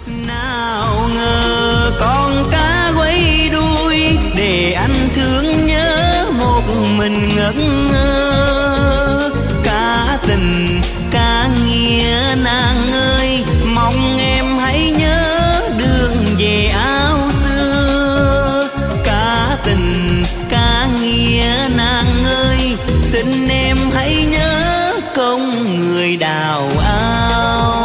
Nào ngờ con cá quay đuôi để anh thương nhớ một mình ngất ngơ. Cá tình cá nghĩa nàng ơi, mong em hãy nhớ đường về áo xưa. Cá tình cá nghĩa nàng ơi, xin em hãy nhớ công người đào ao.